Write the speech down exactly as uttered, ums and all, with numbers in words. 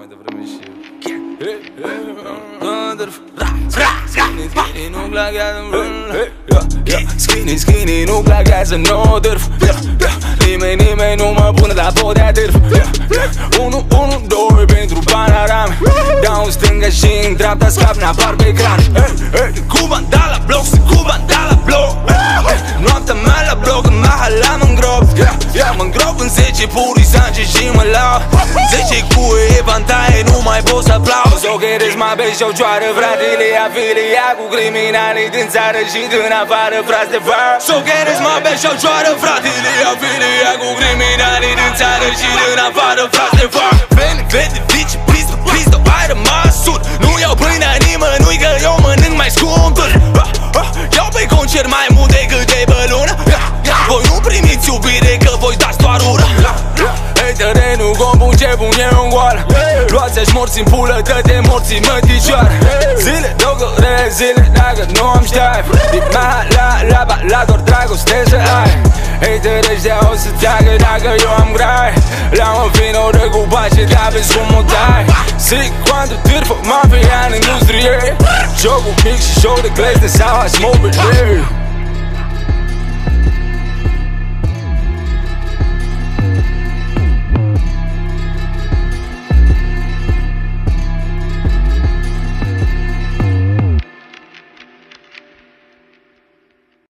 devreme și Skinny, nu clagează Skinny, skinny, nu clagează, no dârf Nimeni, nimeni nu mă pune la podea dârf unu, unu, doi pentru panorame Dau în stânga și în dreapta scap, n-apar pe ecran Cu banda la bloc, sunt cu banda la bloc Noaptea mea la bloc, în mahala mă îngrop Mă îngrop în zece puri sange și mă lau Zece cuie, evantaie, nu mai pot să aplauz So gherezi mă bei și-o cioară, fratele afilia cu criminalii din țară și din afară, frați de var So gherezi mă bei și-o cioară, fratele afilia cu criminalii din țară și din afară, frați de var Veni, vede, vici, pistă, pistă, ai rămas sud Nu iau pâinea nimănui că eu mănânc mai scump Iau pe concert mai mult decât de pe lună Voi nu primiți iubire că voi dați doar ură Hei terenul, compun ce pun eu în goală Luați-aș morți în pulă, dă-te morții măticioară Zile, dogore, zile, dacă nu am ștai Din mahala, la bala, doar dragoste să ai Hei tereștea o să teagă dacă eu am grai La un vino de cu pace, dar vezi cum o dai Zic quando târfă, mafia în industrie Jocul mic și show de glezde sau a smoke